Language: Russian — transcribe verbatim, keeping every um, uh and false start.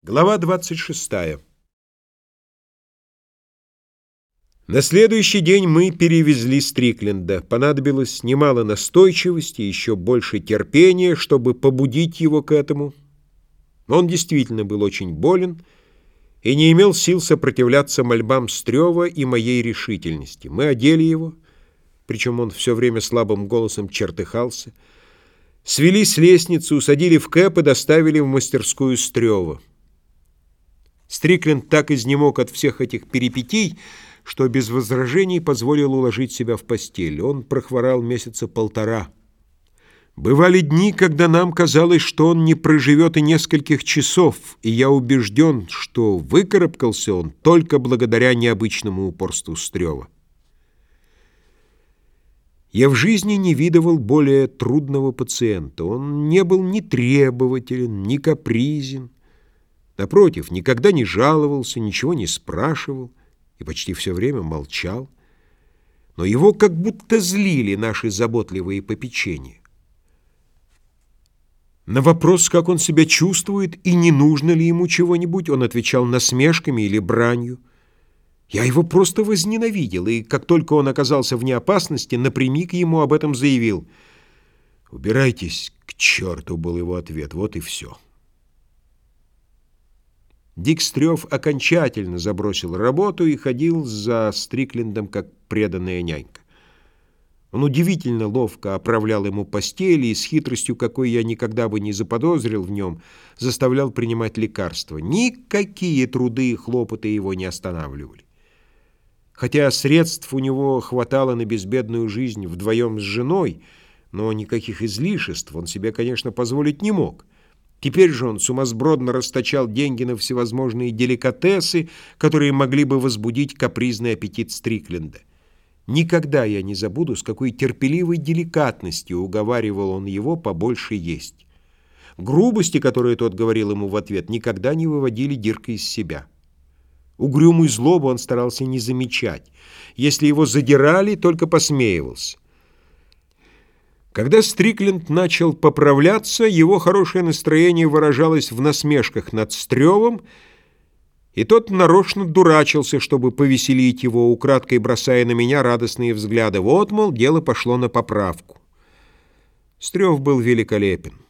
Глава двадцать шестая. На следующий день мы перевезли Стрикленда. Понадобилось немало настойчивости и еще больше терпения, чтобы побудить его к этому. Он действительно был очень болен и не имел сил сопротивляться мольбам Стрёва и моей решительности. Мы одели его, причем он все время слабым голосом чертыхался, свели с лестницы, усадили в кэп и доставили в мастерскую Стрёва. Стрикленд так изнемог от всех этих перипетий, что без возражений позволил уложить себя в постель. Он прохворал месяца полтора. Бывали дни, когда нам казалось, что он не проживет и нескольких часов, и я убежден, что выкарабкался он только благодаря необычному упорству Стрёва. Я в жизни не видывал более трудного пациента. Он не был ни требователен, ни капризен. Напротив, никогда не жаловался, ничего не спрашивал и почти все время молчал. Но его как будто злили наши заботливые попечения. На вопрос, как он себя чувствует и не нужно ли ему чего-нибудь, он отвечал насмешками или бранью. Я его просто возненавидел, и как только он оказался вне опасности, напрямик ему об этом заявил. «Убирайтесь к черту», — был его ответ, вот и все. Дик Стрёв окончательно забросил работу и ходил за Стриклендом, как преданная нянька. Он удивительно ловко оправлял ему постели и с хитростью, какой я никогда бы не заподозрил в нем, заставлял принимать лекарства. Никакие труды и хлопоты его не останавливали. Хотя средств у него хватало на безбедную жизнь вдвоем с женой, но никаких излишеств он себе, конечно, позволить не мог. Теперь же он сумасбродно расточал деньги на всевозможные деликатесы, которые могли бы возбудить капризный аппетит Стрикленда. Никогда я не забуду, с какой терпеливой деликатностью уговаривал он его побольше есть. Грубости, которые тот говорил ему в ответ, никогда не выводили Дирка из себя. Угрюмую злобу он старался не замечать. Если его задирали, только посмеивался. Когда Стрикленд начал поправляться, его хорошее настроение выражалось в насмешках над Стрёвом, и тот нарочно дурачился, чтобы повеселить его, украдкой бросая на меня радостные взгляды. Вот, мол, дело пошло на поправку. Стрёв был великолепен.